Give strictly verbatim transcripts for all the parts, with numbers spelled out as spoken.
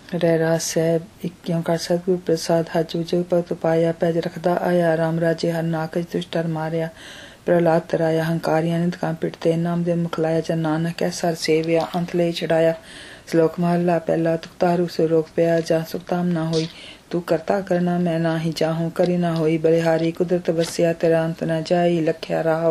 ਰਹਿਰਾਸ ਸਾਹਿਬ ਇੱਕ ਓਂਕਾਰ ਸਤਿਗੁਰ ਪ੍ਰਸਾਦ ਹਰ ਜੁਗ ਜੁਗ ਭਗਤ ਪਾਇਆ ਪੈਜ ਰਖਦਾ ਆਇਆ ਰਾਮ ਰਾਜੇ ਹਰ ਨਾਕਜ ਦੁਸ਼ਟਰ ਮਾਰਿਆ ਪ੍ਰਹਲਾਦ ਤਰਾਇਆ ਹੰਕਾਰੀਆਂ ਨਿਤ ਕਾਂ ਪਿਟਤੇ ਨਾਮ ਦੇ ਮੁਖਲਾਇਆ ਜਨ ਨਾਨਕ ਐ ਸਰ ਸੇਵਿਆ ਅੰਤ ਲਈ ਛਡਾਇਆ। ਸ਼ਲੋਕ ਮਹਲਾ ਪਹਿਲਾ ਤੁਕਤਾਰੂ ਸੇ ਰੋਕ ਪਿਆ ਜਾਂ ਸੁਖਤਾਮ ਨਾ ਹੋਈ ਤੂੰ ਕਰਤਾ ਕਰਨਾ ਮੈਂ ਨਾ ਹੀ ਚਾਹੂੰ ਕਰੀ ਨਾ ਹੋਈ ਬਲਿਹਾਰੀ ਕੁਦਰਤ ਵਸਿਆ ਤੇਰਾ ਅੰਤ ਨਾ ਜਾਈ ਲਖਿਆ ਰਾਹੋ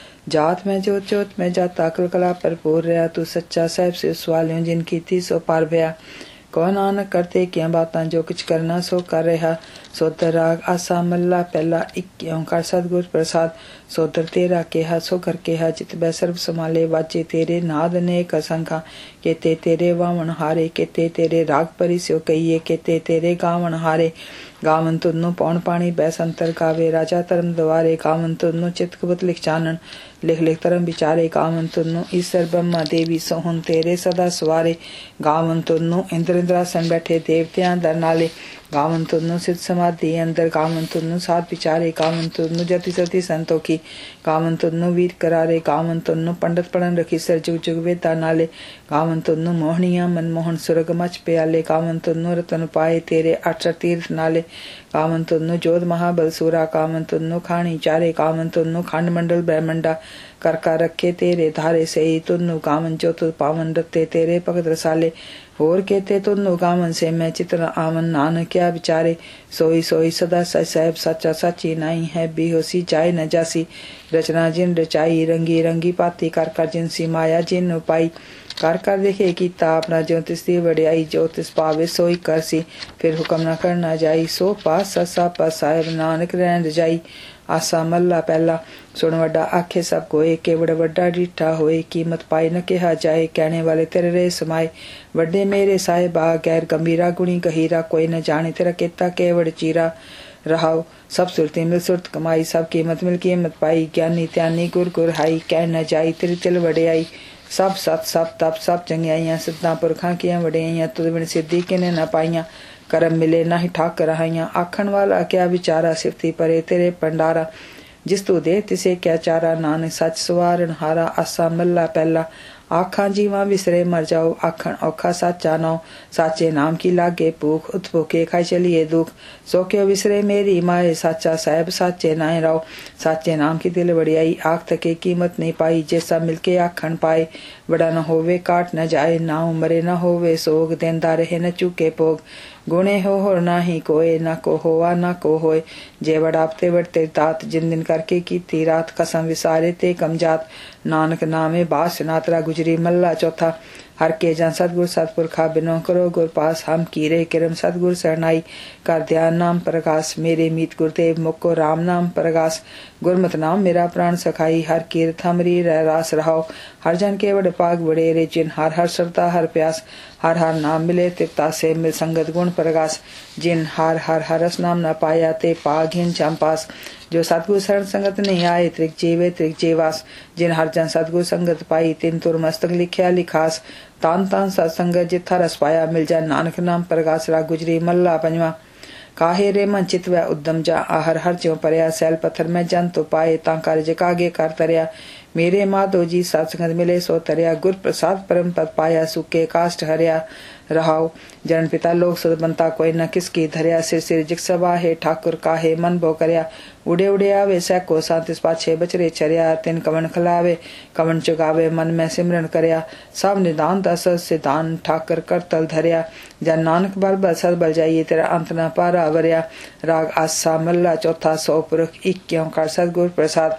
जात में जोत जोत में जाता अकल कला भरपूर रहा तू सच्चा साहिब से सवालियों जिनकी थी सो पार भया कौन नानक करते क्या बातां जो कुछ करना सो कर रहा सोदर राग आसा मल्ला पहला एक ओंकार सतगुर प्रसाद सोदर तेरा केहा सोकर केहा चित बै सर्व संभाले वाचे तेरे नाद नेक असंखा केते तेरे वावण हारे केते तेरे राग परी स्यो कहिए केते तेरे गावण हारे गावन तुन्नु पौन पानी बैसंतर गावे राजा धर्म द्वारे गावन तुन्नु चित कबूत लिख चानन लिख लिख धर्म विचारे गावन तुन्नु ईश्वर ब्रह्मा देवी सोहन तेरे सदा सवारे गावन तुन्नु इंद्र इंद्रासन बैठे देवतियां दर नाले गावन तुन्नु सिद्ध समाधि अंदर गावन तुन्नु साध विचारे गावन तुन्नु जति सती संतोखी गावन तुन्नु वीर करारे गावन तुन्नु पंडित पढ़न रखी सर जुग जुग वेदा नाले गावन तुन्नु मोहनिया मनमोहन सुरग मच प्याले गावन तुन्नु रतन पाए तेरे अठर तीर्थ नाले गावन तुन्नु जोध महाबल सूरा गावन तुन्नु खाणी चारे गावन तुन्नु खंड मंडल ब्रह्मंडा कर कर रखे तेरे धारे सही तुन्नु गावन जो तुद पावन रते तेरे भगत रसाले होर केते तुन्नु गावन से मैं चित्र आवन नानक क्या विचारे सोई सोई सदा सच साहेब सच्चा सची नहीं है बेहोसी जाए न जासी रचना जिन रचाई रंगी रंगी पाती कर कर जिनसी माया जिन पाई कर कर देखे कीता अपना ज्योतिष दी वड़ियाई ज्योतिष पावे सोई करसी फिर हुक्म न करना जाई सो पास ससा पास साहेब नानक रहन रजाई आसा मल्ला पहला सुन वड्डा आखे सब कोए केवड़ वड्डा डिठा होए कीमत पाई न कहा जाए कहने वाले तेरे रे समाए वड्डे मेरे साहिबा गैर गंभीरा गुणी गहीरा कोई न जाने तेरा केता केवड़ चीरा रहाओ सब सुरती मिल सुरत कमाई सब कीमत मिल कीमत पाई ज्ञानी त्यानी गुर गुर हाई कह न जाई तेरी तिल वड़ियाई सब सत सब तप सब चंगियाइयां सिद्धा पुरखा किया वड़ियाइयां तुद बिन सिद्धि किने न पाइया करम मिले ना ही ठाक रहाइया आखन वाला क्या विचारा सिफती परे तेरे पंडारा जिस तू दे तिसे क्या चारा नानक सच सवारन हारा आसा मल्ला पहला आखा जीवा विसरे मर जाओ आखन औखा साचा नाओ साचे नाम की लागे भूख उत्भूखे खाई चलिए दुख सो क्यों विसरे मेरी माए साचा साहेब साचे नाए राओ साचे नाम की दिल वड़ियाई आख तके कीमत नहीं पाई जैसा मिलके आखन पाए बड़ा न होवे काट न जाए ना मरे न होवे सोग देंदा रहे न चूके भोग गुणे हो हो ना ही कोए ना को होवा ना को होए जे वड़ापते वड़ते तात जिन दिन करके की ती रात कसम विसारे ते कमजात नानक नामे बास नातरा गुजरी मल्ला चौथा हर के जन सतगुर सतपुरखा बिनो करो गुर पास हम कीरे किरम सतगुर सरनाई कर ध्यान नाम प्रकाश मेरे मीत गुरुदेव मुको राम नाम प्रकाश गुरमत नाम मेरा प्राण सखाई हर कीर्त हमरी रह रास रहाओ हर जन के वड पाग बड़े रे जिन हर हर श्रद्धा हर प्यास हर हर नाम मिले तिरता से मिल संगत गुण प्रकाश जिन हर हर हरस नाम न पाया ते पाघिन चंपास जो सतगुरु शरण संगत नहीं आए त्रिक जीवे त्रिक जीवास जिन हर जन सतगुरु संगत पाई तिन तुर मस्तक लिखया लिखास तान तान सत्संगत जिथा रस पाया मिल जाए नानक नाम प्रकाश रा गुजरी मल्ला पंजवा काहे रे मन चित व उद्दम जा आहर हर ज्यों परया सैल पत्थर में जन तो पाए ता कार्य जकागे कर तरया मेरे माधो जी सत्संगत मिले सो तरया गुर प्रसाद परम पद पाया सुके काष्ट हरया रहाओ जन पिता लोक सुध बनता कोई न किसकी धरया सिर सिर जिक सभा है ठाकुर काहे मन भो करया उड़े उड़े आवे सैको सांतिस पाछे बचरे चरिया तिन कवन खलावे कवन चुगावे मन में सिमरन करया सब निदान दस सिद्धान ठाकर कर तल धरया जन नानक बल बल सद बल जाइए तेरा अंत न पारा वरया राग आसा मल्ला चौथा सौ पुरख इक्यों कर सदगुर प्रसाद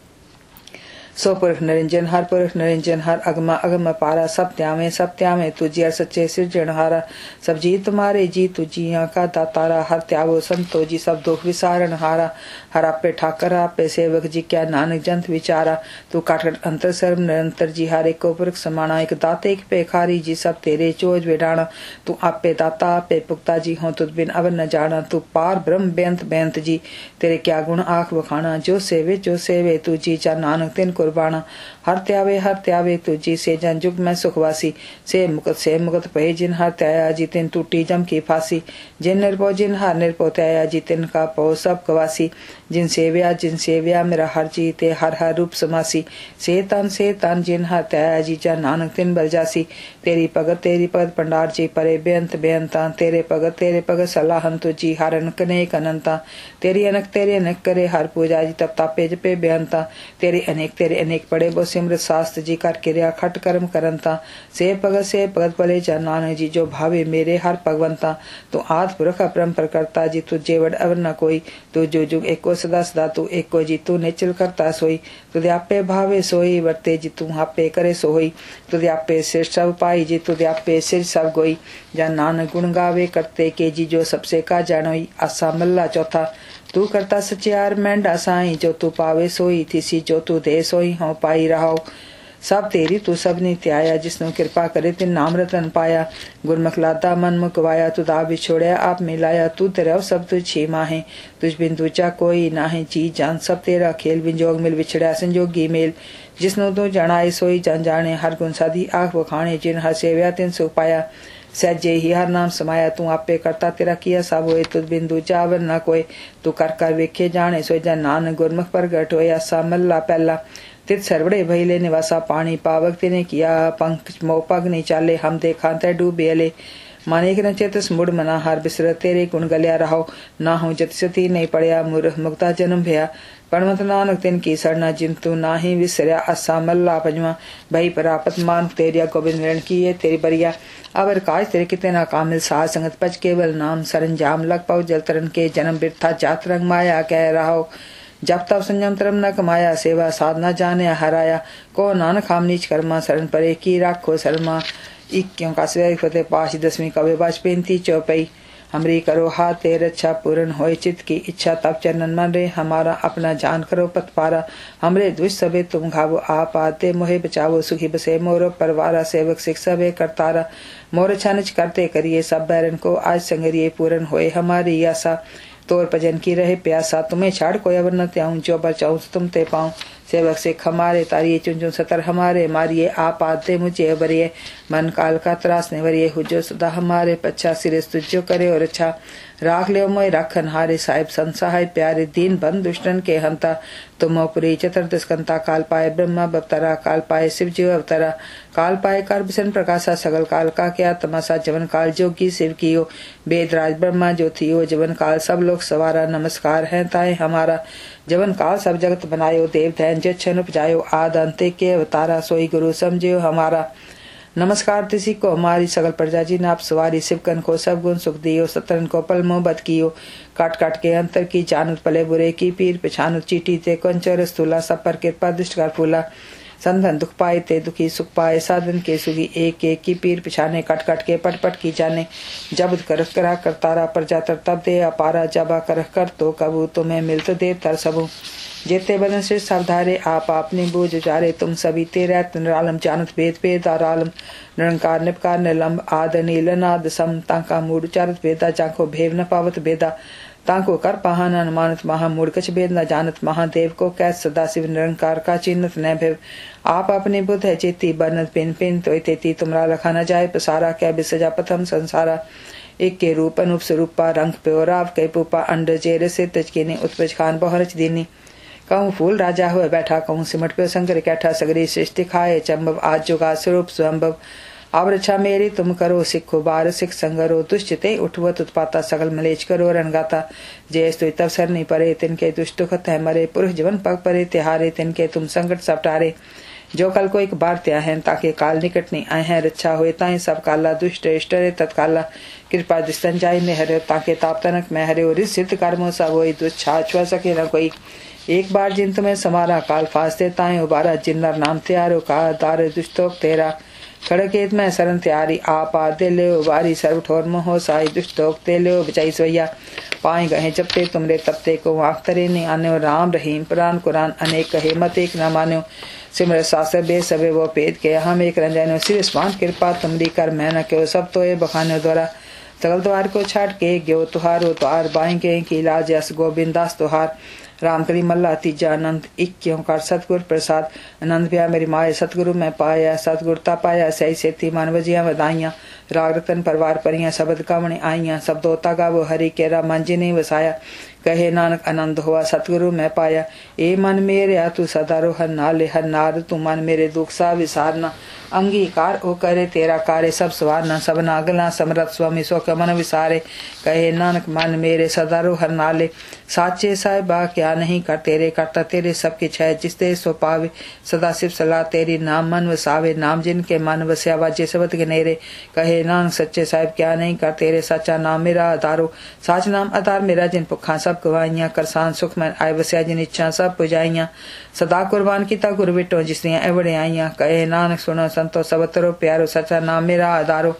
सो पुरख निरंजन हर पुरख निरंजन हर अगमा अगम पारा सब त्यामे सब त्यामे तुझी हर सच्चे सिरजनहारा सब जी तुम्हारे जी तुझिया का दातारा हर त्यागो संतो जी सब दुख विसारण हारा हर आपे ठाकर आपे सेवक जी क्या नानक जंत विचारा तू काट अंतर सर्व निरंतर जी हर एक पुरख समाना एक दाते एक पेखारी जी सब तेरे चोज बेडाना तू आपे दाता आपे पुख्ता जी हो तुझ बिन अवर न जाना तू पार ब्रह्म बेंत बेंत जी तेरे क्या गुण आंख बखाना जो सेवे जो सेवे तू जी चा नानक तिन कुर्बाना हर त्यावे हर त्यावे तुझी से जन जुग में सुखवासी से मुकत से मुकत पहे जिन हर त्याया जी तिन टूटी जम की फांसी जिन निर्भो जिन हर निर्भो त्याया जी तिन का पो सब गवासी जिन सेव्या जिन सेव्या मेरा हर जी ते हर हर रूप समासी से तन से तन जिन हर तय जीजा नानक तिन बल जासी तेरी भगत तेरी भगत पंडार जी परे बेअंत बेअंता तेरे भगत तेरे भगत सलाहन तुझी हर अनक अनेक अनंता तेरी अनक तेरे अनक करे हर पूजा जी तप तापे जपे बेअंता तेरे अनेक तेरे अनेक पड़े बो सिमरत शास्त्र जी कर क्रिया खट कर्म करंता से भगत से भगत भले जा नानक जी जो भावे मेरे हर भगवंता तू आद पुरख अपरम प्रकर्ता जी तू जेवड़ अवर न कोई तू जो जुग एको सदा सदा तू एको जी तू नेचल करता सोई तुदे आपे भावे सोई वर्ते जी तू आपे करे सोई तुदे आपे सिर सब पाई जी तुदे आपे सिर सब गोई जा नानक गुण गावे करते के जी जो सबसे का जानोई आसा मल्ला चौथा तू करता सचियार मेंढा साई जो तू पावे सोई थीसी जो तू दे सोई हो पाई रहो सब तेरी तू सब ने त्याया जिसनु कृपा करे तिन नाम रतन पाया गुरमुख लाता मन मुकवाया तू दा बिछोड़या आप मिलाया तू तेरा सब तुझ छीमा है तुझ बिन दूजा कोई ना है जी जान सब तेरा खेल विंजोग मिल विछड़या संजोगी मेल जिसनु तू जनाए सोई जन जाने हर गुण साधी आख बखाने जिन हर सेव्या तिन सु पाया सहजे ही हर नाम समाया तू आपे करता तेरा किया सब होए तुझ बिन दूजा अवर न कोई तू कर कर वेखे जाने सोई जन नानक गुरमुख प्रगट होया सा मल्ला पहला तित सरवड़े भैले निवासा पानी पावक तिने किया पंख मोपग नहीं चाले हम देखा ते डूबे अले माने न चेतस मुड़ मना हार बिसर तेरे गुण गलिया रहो ना हो जत सती नहीं पड़या मूर्ख मुक्ता जन्म भया पणमत नानक तिन की सरना जिंतु ना ही विसरया असा मल्ला पंजवा भई परापत मान तेरिया गोविंद मिलन की ये तेरी बरिया अवर काज तेरे कितने ना कामिल साध संगत पच केवल नाम सरंजाम लग पाओ जल तरन के जन्म बिरथा जात रंग माया कह रहो जब तब संयम तरम न कमाया सेवा साधना जाने हराया को नानक हम नीच कर्मा शरण परे की राखो शर्मा इक्यों का सिवाय फतेह पाश दसवीं कवे बाज पेंती चौपई हमरी करो हाथ ते रक्षा पूर्ण होए चित की इच्छा तब चरणन मन रे हमारा अपना जान करो पत पारा हमरे दुष्ट सबे तुम घावो आप आते मोहे बचावो सुखी बसे मोरो परवारा सेवक शिक्षा वे करतारा मोर छानच करते करिए सब बैरन को आज संगरिए पूर्ण होए हमारी आशा तोर भजन की रहे प्यासा तुम्हें छाड़ कोई अवर न त्याऊं जो बचाऊं तुम ते पाऊं सेवक से खमारे तारिये चुन चुन सतर हमारे मारिये आप आते मुझे अवरिये मन काल का त्रास ने वरिये हुजो सदा हमारे पच्छा सिरे तुझो करे और अच्छा राख ले मोय राखन हारे साहिब संसहाय प्यारे दीन बंद दुष्टन के हंता तुम पुरी चतुर्दश कंता काल पाए ब्रह्मा बवतरा काल पाए शिव जीव अवतरा काल पाए कर बिसन प्रकाशा सगल काल का क्या तमाशा जवन काल जोगी शिव कियो वेदराज ब्रह्मा जो थियो जवन काल सब लोग सवारा नमस्कार है ताए हमारा जवन काल सब जगत बनायो देव धैन जन उपजायो आद अंते के अवतारा सोई गुरु समझियो हमारा नमस्कार तिसी को हमारी सगल प्रजा जी नाप सवारी शिवकन को सब गुण सुख दियो सतरन को पल मोहब्बत कियो काट काट के अंतर की जानत पले बुरे की पीर पिछानुत चीटी ते कंचर स्थूला सब पर कृपा दृष्ट कर फूला संधन दुख पाए ते दुखी सुख पाए साधन के सुखी एक एक की पीर पिछाने कट कट के पट पट की जाने जब कर करा करतारा प्रजा तर तब दे अपारा जबा कर कर तो कबू तुम्हें मिलत देव तर सबू जेते बदन से सावधारे आप आपने बूझ जारे तुम सभी तेरे निरालम जानत भेद भेद आरालम निरंकार निपकार निलंब आद नीलनाद सम तांका मूड चारत भेदा जाको भेव न पावत भेदा तांको कर पहान अनुमानत महा मूड कछ भेद न जानत महादेव को कैस सदा शिव निरंकार का चिन्हत न भेव आप अपने बुद्ध है चेती बनत पिन पिन तो तेती तुमरा लखा न जाए पसारा क्या बिसजा प्रथम संसारा एक के रूप अनुप स्वरूपा रंग प्योराव के पुपा अंड जेरे से तजके ने उत्पज खान बहरच दीनी कहूँ फूल राजा हुए बैठा कहूँ सिमट पे शंकर कैठा सगरी सृष्टि खाए चंबव आज जुगा स्वरूप स्वंभव अब रक्षा मेरी तुम करो सिखो बार सिख संगरो दुष्टते उठवत उत्पाता सगल मलेच करो रणगाता जय स्तु तब सर नहीं परे तिनके दुष्ट दुखत है मरे पुरुष जीवन पग परे तिहारे तिनके तुम संकट सब टारे जो कल को एक बार त्या है ताकि काल निकट नहीं आए हैं रक्षा हुए ताई सब काला दुष्ट इष्ट रे तत्काला कृपा दिस्तन जाय ने हरे ताके ताप तनक में हरे और सिद्ध कर्मों सब वही दुष्छा छुआ सके न कोई एक बार जिन तुम्हें समारा काल फास्ते ताए उबारा जिन्नर नाम त्यारो का दार दुष्टोक तेरा खड़केत में शरण त्यारी आप आदे ले उबारी सर्व ठोर मोह साई दुष्टोक ते ले बचाई सोया पाए गहे जपते तुमरे तपते को आख तरे ने आने राम रहीम पुराण कुरान अनेक कहे मत एक न मान्यो सिमर शास्त्र बे सबे वो पेद के हम एक रंजनो सिर स्वान कृपा तुमरी कर मैं न क्यों सब तो ये बखाने द्वारा सगल द्वार को छाट के ग्यो तुहारो तुहार बाई के की लाज यस गोविंदास तुहार राम करी मल्ला तीजा अनंत इक्यों कर सतगुर प्रसाद आनंद भया मेरी माए सतगुरु में पाया सतगुरता पाया सही सेती मानवजियां वदाइया राग रतन परवार परियां शब्द कावणे आईया शब्दोता गावो हरि केरा मंजी नहीं वसाया कहे नानक आनंद हुआ सतगुरु मैं पाया। ए मन मेरे तू सदा रो हर नाले हर नार तू मन मेरे दुख सा विसारना। अंगीकार ओ करे तेरा कार्य सब सवारना। सब नागला समरथ स्वामी सो के मन विसारे। कहे नानक मन मेरे सदा रो हर नाले। साचे साहिबा क्या नहीं कर तेरे करता तेरे सब किछ है जिसते सो पावे। सदा शिव सलाह तेरी नाम मन वसावे। नाम जिनके मन वस्या वाजे सबत गनेरे। कहे नानक सच्चे साहिब क्या नहीं कर तेरे सच्चा नाम मेरा आधारो। साच नाम आधार मेरा जिन भुखा सब गवाइया। करसान सुख मैं आय वस्या जिन इच्छा सब पुजाइया। सदा कुर्बान किता गुरु बिटो जिसने एवड़े आईया। कहे नानक सुनो संतो सब तरो प्यारो सच्चा नाम मेरा आधारो।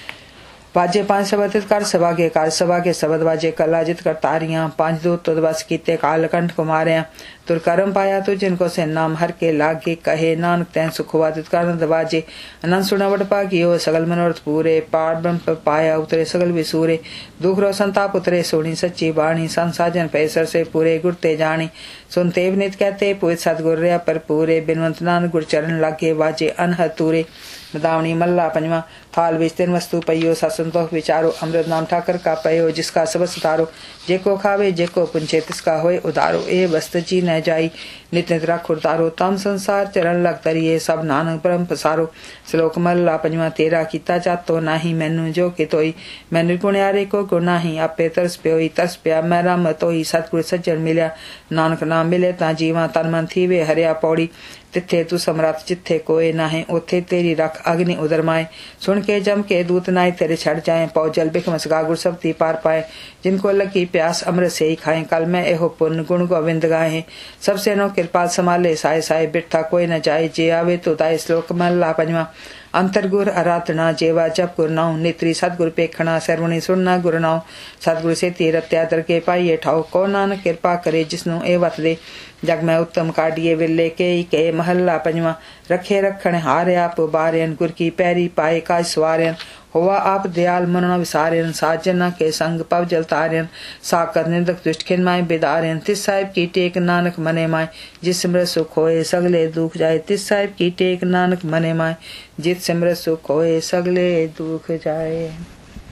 बाजे पांच शबद कर सभा के कार सभा के शबद बाजे कला जित कर तारियां। पांच दूत तुद बस कीते कालकंठ कुमारियां। तुर करम पाया तू जिनको से नाम हर के लागे। कहे नानक तैं सुख हुआ तितकानंद बाजे। अनंत सुनावट पागियो सगल मनोरथ पूरे। पार ब्रह्म पाया उतरे सगल विसूरे। दुख रो संताप उतरे सोनी सच्ची बाणी। संसाजन पैसर से पूरे गुरते जानी। सुनते नित कहते पुत सतगुर पर पूरे। बिनवंत नानक गुर चरण लागे बाजे अनहद तूरे। मदावणी मल्ला पंजवा थाल बीच तीन वस्तु पयो ससंतोष विचारो। अमृत नाम ठाकर का पयो जिसका सब सुधारो। जेको खावे जेको पुंछे तिसका होए उदारो। ए वस्त जी न जाई नित नित रख उतारो। तम संसार चरण लग तरिए सब नानक ब्रह्म पसारो। श्लोक मल्ला पंजवा तेरा कीता जातो नाही मैनू जो कि तोई। मैं निर्गुण्यारे को गुण नाही आपे तरस प्योई। तरस प्या मैं राम तोई सतगुर सज्जन मिलिया। नानक नाम मिले ता जीवा तन मन थीवे हरिया पौड़ी। तिथे तू समरथ जिथे कोई नाहे उथे तेरी रख अग्नि उदर माए। सुन के जम के दूत नाय तेरे छड़ जाए। पौ जल बिख मसगा गुर सबती पार पाए। जिनको लगी प्यास अमृत से ही खाए। कल मैं एहो पुण्य गुण गोविंद गाहे। सबसे नो कृपाल संभाले साय साय बिठा कोई न जाए। जे आवे तो दाय श्लोक मल्ला पंजवा अंतर गुर आराधना जेवा जप गुर नाउ। नेत्री सतगुर पेखना सरवणी सुनना गुर नाउ। सतगुर से तीरत्या दर के पाइए ठाओ। को नानक कृपा करे जिसनु ए वत दे। जग में उत्तम काटिए विले के के महला पंजवा। रखे रखण हार आप बारेन गुर की पैरी पाए का सवारेन। हुआ आप दयाल मनो विसारेन। साजना के संग पव जल तारेन। साकर निंदक दुष्ट खिन माए बिदारेन। तिस साहिब की टेक नानक मने माए। जिस सिमरत सुख होए सगले दुख जाए। तिस साहिब की टेक नानक मने माए। जित सिमरत सुख होए सगले दुख जाए।